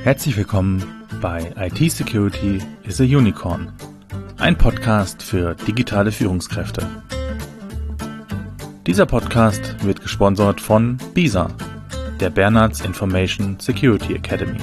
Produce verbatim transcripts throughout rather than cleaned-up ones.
Herzlich willkommen bei I T Security is a Unicorn, ein Podcast für digitale Führungskräfte. Dieser Podcast wird gesponsert von BISA, der Bernards Information Security Academy.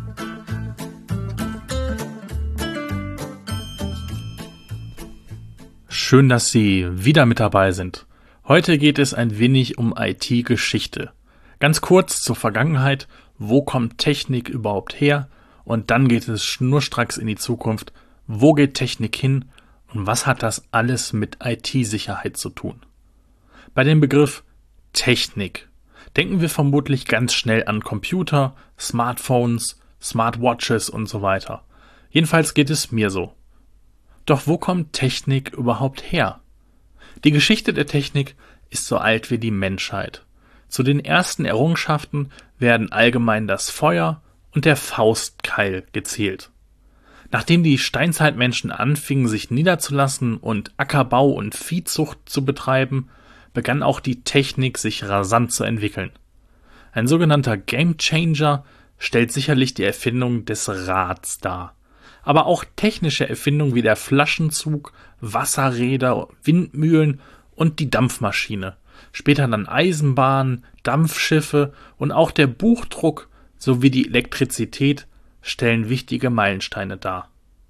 Schön, dass Sie wieder mit dabei sind. Heute geht es ein wenig um I T-Geschichte. Ganz kurz zur Vergangenheit, wo kommt Technik überhaupt her? Und dann geht es schnurstracks in die Zukunft, wo geht Technik hin und was hat das alles mit I T-Sicherheit zu tun? Bei dem Begriff Technik denken wir vermutlich ganz schnell an Computer, Smartphones, Smartwatches und so weiter. Jedenfalls geht es mir so. Doch wo kommt Technik überhaupt her? Die Geschichte der Technik ist so alt wie die Menschheit. Zu den ersten Errungenschaften werden allgemein das Feuer und der Faustkeil gezählt. Nachdem die Steinzeitmenschen anfingen, sich niederzulassen und Ackerbau und Viehzucht zu betreiben, begann auch die Technik sich rasant zu entwickeln. Ein sogenannter Gamechanger stellt sicherlich die Erfindung des Rads dar. Aber auch technische Erfindungen wie der Flaschenzug, Wasserräder, Windmühlen und die Dampfmaschine, später dann Eisenbahnen, Dampfschiffe und auch der Buchdruck sowie die Elektrizität stellen wichtige Meilensteine dar.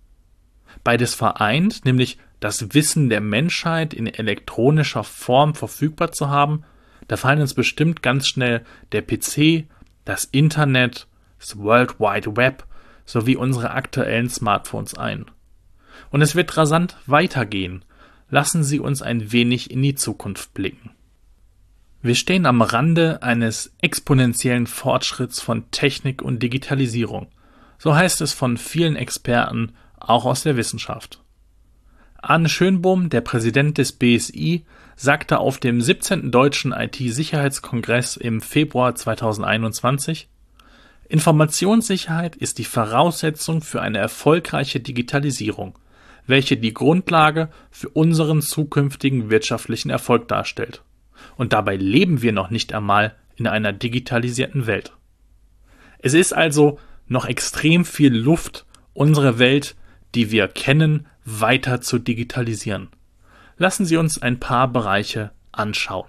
Beides vereint, nämlich das Wissen der Menschheit in elektronischer Form verfügbar zu haben, da fallen uns bestimmt ganz schnell der P C, das Internet, das World Wide Web sowie unsere aktuellen Smartphones ein. Und es wird rasant weitergehen. Lassen Sie uns ein wenig in die Zukunft blicken. Wir stehen am Rande eines exponentiellen Fortschritts von Technik und Digitalisierung. So heißt es von vielen Experten, auch aus der Wissenschaft. Arne Schönbohm, der Präsident des B S I, sagte auf dem siebzehnten Deutschen I T-Sicherheitskongress im Februar zweitausendeinundzwanzig: Informationssicherheit ist die Voraussetzung für eine erfolgreiche Digitalisierung, welche die Grundlage für unseren zukünftigen wirtschaftlichen Erfolg darstellt. Und dabei leben wir noch nicht einmal in einer digitalisierten Welt. Es ist also noch extrem viel Luft, unsere Welt, die wir kennen, weiter zu digitalisieren. Lassen Sie uns ein paar Bereiche anschauen.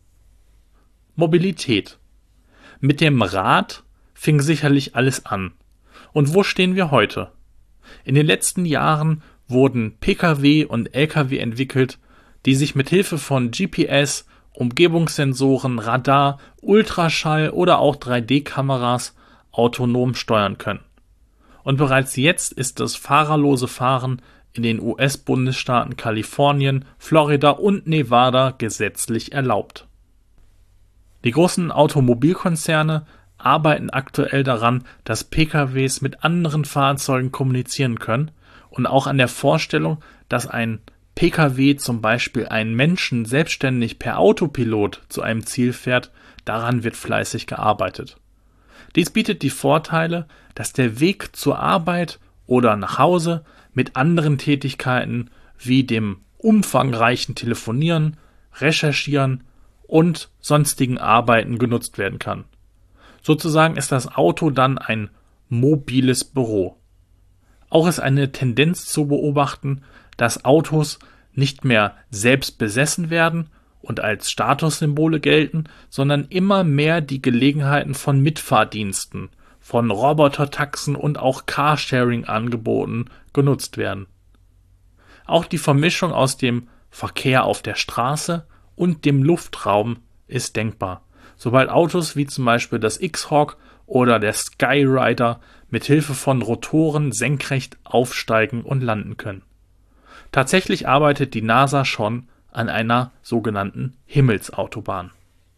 Mobilität. Mit dem Rad fing sicherlich alles an. Und wo stehen wir heute? In den letzten Jahren wurden Pkw und Lkw entwickelt, die sich mit Hilfe von G P S, Umgebungssensoren, Radar, Ultraschall oder auch drei D Kameras autonom steuern können. Und bereits jetzt ist das fahrerlose Fahren in den U S-Bundesstaaten Kalifornien, Florida und Nevada gesetzlich erlaubt. Die großen Automobilkonzerne arbeiten aktuell daran, dass Pkws mit anderen Fahrzeugen kommunizieren können und auch an der Vorstellung, dass ein Pkw zum Beispiel einen Menschen selbstständig per Autopilot zu einem Ziel fährt, daran wird fleißig gearbeitet. Dies bietet die Vorteile, dass der Weg zur Arbeit oder nach Hause mit anderen Tätigkeiten wie dem umfangreichen Telefonieren, Recherchieren und sonstigen Arbeiten genutzt werden kann. Sozusagen ist das Auto dann ein mobiles Büro. Auch ist eine Tendenz zu beobachten, dass Autos nicht mehr selbst besessen werden und als Statussymbole gelten, sondern immer mehr die Gelegenheiten von Mitfahrdiensten, von Robotertaxen und auch Carsharing-Angeboten genutzt werden. Auch die Vermischung aus dem Verkehr auf der Straße und dem Luftraum ist denkbar, sobald Autos wie zum Beispiel das X-Hawk oder der Skyrider mit Hilfe von Rotoren senkrecht aufsteigen und landen können. Tatsächlich arbeitet die NASA schon an einer sogenannten Himmelsautobahn.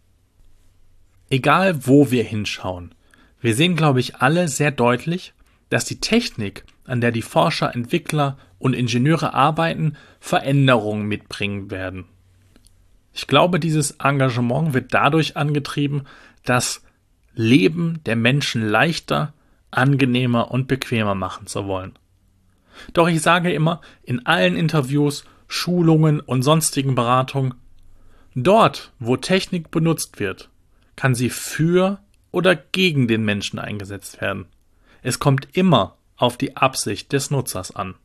Egal wo wir hinschauen, wir sehen, glaube ich, alle sehr deutlich, dass die Technik, an der die Forscher, Entwickler und Ingenieure arbeiten, Veränderungen mitbringen werden. Ich glaube, dieses Engagement wird dadurch angetrieben, das Leben der Menschen leichter, angenehmer und bequemer machen zu wollen. Doch ich sage immer in allen Interviews, Schulungen und sonstigen Beratungen, dort, wo Technik benutzt wird, kann sie für oder gegen den Menschen eingesetzt werden. Es kommt immer auf die Absicht des Nutzers an.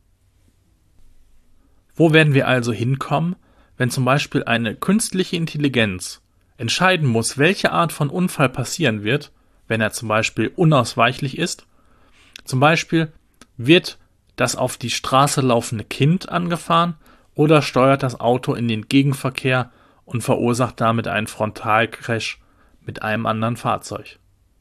Wo werden wir also hinkommen, wenn zum Beispiel eine künstliche Intelligenz entscheiden muss, welche Art von Unfall passieren wird, wenn er zum Beispiel unausweichlich ist? Zum Beispiel, wird das auf die Straße laufende Kind angefahren oder steuert das Auto in den Gegenverkehr und verursacht damit einen Frontalcrash mit einem anderen Fahrzeug?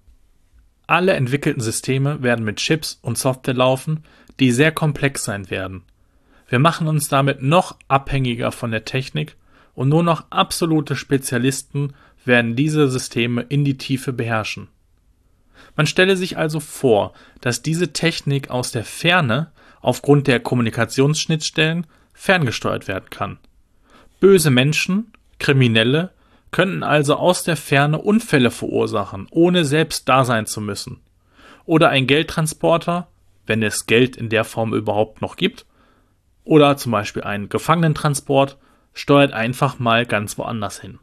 Alle entwickelten Systeme werden mit Chips und Software laufen, die sehr komplex sein werden. Wir machen uns damit noch abhängiger von der Technik und nur noch absolute Spezialisten werden diese Systeme in die Tiefe beherrschen. Man stelle sich also vor, dass diese Technik aus der Ferne aufgrund der Kommunikationsschnittstellen ferngesteuert werden kann. Böse Menschen, Kriminelle, könnten also aus der Ferne Unfälle verursachen, ohne selbst da sein zu müssen. Oder ein Geldtransporter, wenn es Geld in der Form überhaupt noch gibt, oder zum Beispiel ein Gefangenentransport, steuert einfach mal ganz woanders hin.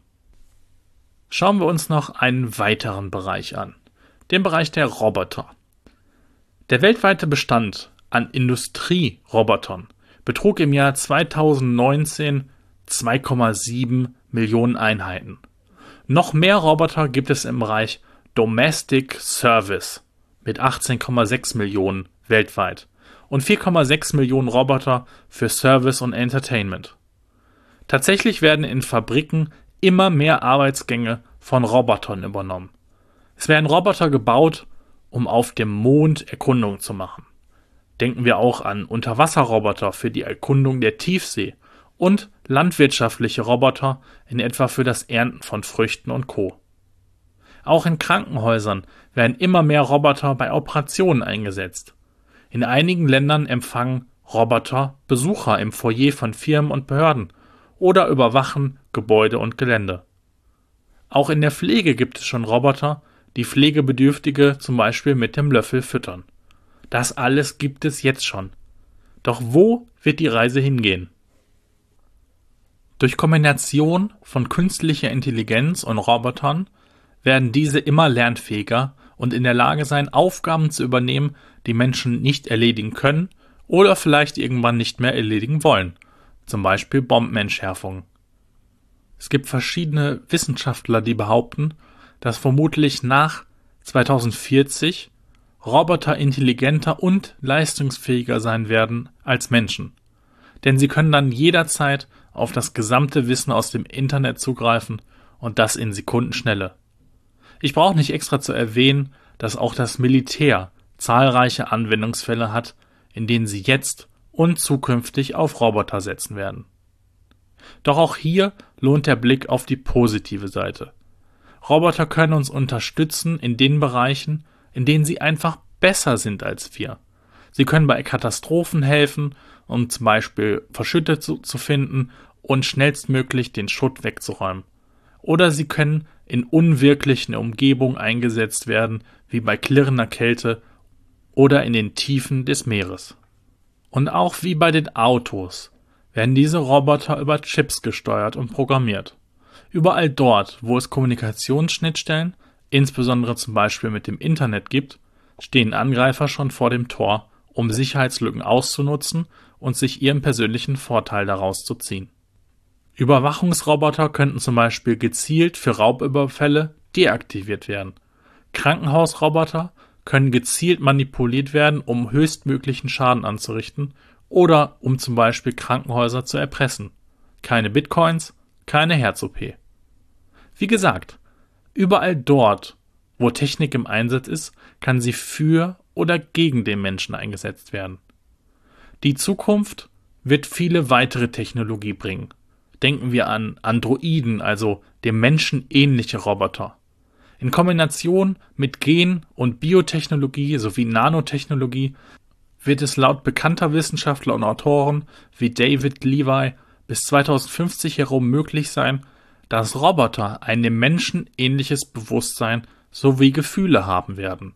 Schauen wir uns noch einen weiteren Bereich an, den Bereich der Roboter. Der weltweite Bestand an Industrierobotern betrug im Jahr zweitausendneunzehn zwei Komma sieben Millionen Einheiten. Noch mehr Roboter gibt es im Bereich Domestic Service mit achtzehn Komma sechs Millionen weltweit und vier Komma sechs Millionen Roboter für Service und Entertainment. Tatsächlich werden in Fabriken immer mehr Arbeitsgänge von Robotern übernommen. Es werden Roboter gebaut, um auf dem Mond Erkundungen zu machen. Denken wir auch an Unterwasserroboter für die Erkundung der Tiefsee und landwirtschaftliche Roboter in etwa für das Ernten von Früchten und Co. Auch in Krankenhäusern werden immer mehr Roboter bei Operationen eingesetzt. In einigen Ländern empfangen Roboter Besucher im Foyer von Firmen und Behörden oder überwachen Gebäude und Gelände. Auch in der Pflege gibt es schon Roboter, die Pflegebedürftige zum Beispiel mit dem Löffel füttern. Das alles gibt es jetzt schon. Doch wo wird die Reise hingehen? Durch Kombination von künstlicher Intelligenz und Robotern werden diese immer lernfähiger und in der Lage sein, Aufgaben zu übernehmen, die Menschen nicht erledigen können oder vielleicht irgendwann nicht mehr erledigen wollen, zum Beispiel Bombenentschärfung. Es gibt verschiedene Wissenschaftler, die behaupten, dass vermutlich nach zweitausendvierzig Roboter intelligenter und leistungsfähiger sein werden als Menschen. Denn sie können dann jederzeit auf das gesamte Wissen aus dem Internet zugreifen und das in Sekundenschnelle. Ich brauche nicht extra zu erwähnen, dass auch das Militär zahlreiche Anwendungsfälle hat, in denen sie jetzt und zukünftig auf Roboter setzen werden. Doch auch hier lohnt der Blick auf die positive Seite. Roboter können uns unterstützen in den Bereichen, in denen sie einfach besser sind als wir. Sie können bei Katastrophen helfen, um zum Beispiel Verschüttete zu, zu finden und schnellstmöglich den Schutt wegzuräumen. Oder sie können in unwirklichen Umgebungen eingesetzt werden, wie bei klirrender Kälte oder in den Tiefen des Meeres. Und auch wie bei den Autos werden diese Roboter über Chips gesteuert und programmiert. Überall dort, wo es Kommunikationsschnittstellen, insbesondere zum Beispiel mit dem Internet gibt, stehen Angreifer schon vor dem Tor, um Sicherheitslücken auszunutzen und sich ihren persönlichen Vorteil daraus zu ziehen. Überwachungsroboter könnten zum Beispiel gezielt für Raubüberfälle deaktiviert werden. Krankenhausroboter können gezielt manipuliert werden, um höchstmöglichen Schaden anzurichten oder um zum Beispiel Krankenhäuser zu erpressen. Keine Bitcoins, keine Herz-O P. Wie gesagt, überall dort, wo Technik im Einsatz ist, kann sie für oder gegen den Menschen eingesetzt werden. Die Zukunft wird viele weitere Technologie bringen. Denken wir an Androiden, also dem Menschen ähnliche Roboter. In Kombination mit Gen- und Biotechnologie sowie Nanotechnologie wird es laut bekannter Wissenschaftler und Autoren wie David Levi bis zweitausendfünfzig herum möglich sein, dass Roboter ein dem Menschen ähnliches Bewusstsein sowie Gefühle haben werden.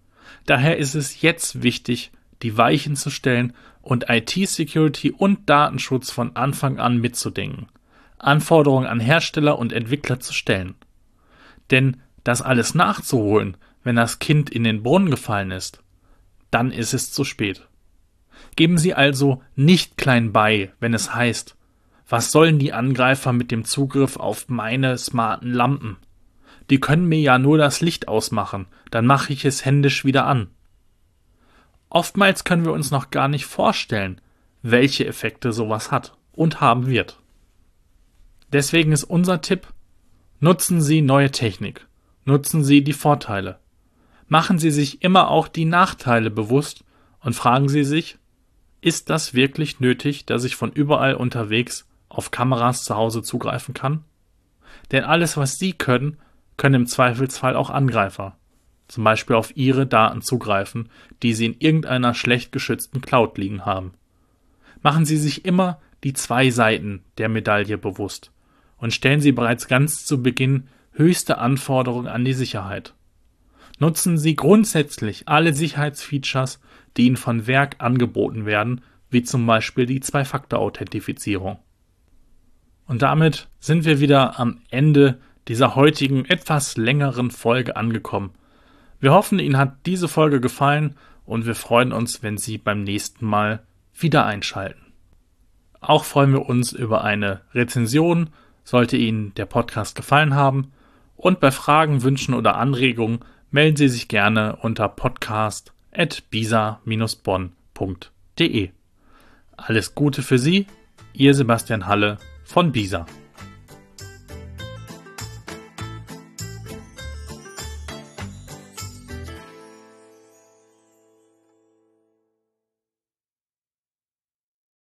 Daher ist es jetzt wichtig, die Weichen zu stellen und I T-Security und Datenschutz von Anfang an mitzudenken, Anforderungen an Hersteller und Entwickler zu stellen. Denn das alles nachzuholen, wenn das Kind in den Brunnen gefallen ist, dann ist es zu spät. Geben Sie also nicht klein bei, wenn es heißt, was sollen die Angreifer mit dem Zugriff auf meine smarten Lampen? Die können mir ja nur das Licht ausmachen, dann mache ich es händisch wieder an. Oftmals können wir uns noch gar nicht vorstellen, welche Effekte sowas hat und haben wird. Deswegen ist unser Tipp: Nutzen Sie neue Technik, nutzen Sie die Vorteile. Machen Sie sich immer auch die Nachteile bewusst und fragen Sie sich, ist das wirklich nötig, dass ich von überall unterwegs auf Kameras zu Hause zugreifen kann? Denn alles, was Sie können, können im Zweifelsfall auch Angreifer, zum Beispiel auf Ihre Daten zugreifen, die Sie in irgendeiner schlecht geschützten Cloud liegen haben. Machen Sie sich immer die zwei Seiten der Medaille bewusst und stellen Sie bereits ganz zu Beginn höchste Anforderungen an die Sicherheit. Nutzen Sie grundsätzlich alle Sicherheitsfeatures, die Ihnen von Werk angeboten werden, wie zum Beispiel die Zwei-Faktor-Authentifizierung. Und damit sind wir wieder am Ende dieser heutigen etwas längeren Folge angekommen. Wir hoffen, Ihnen hat diese Folge gefallen und wir freuen uns, wenn Sie beim nächsten Mal wieder einschalten. Auch freuen wir uns über eine Rezension, sollte Ihnen der Podcast gefallen haben. Und bei Fragen, Wünschen oder Anregungen melden Sie sich gerne unter podcast at bisa dash bonn punkt de. Alles Gute für Sie, Ihr Sebastian Halle von BISA.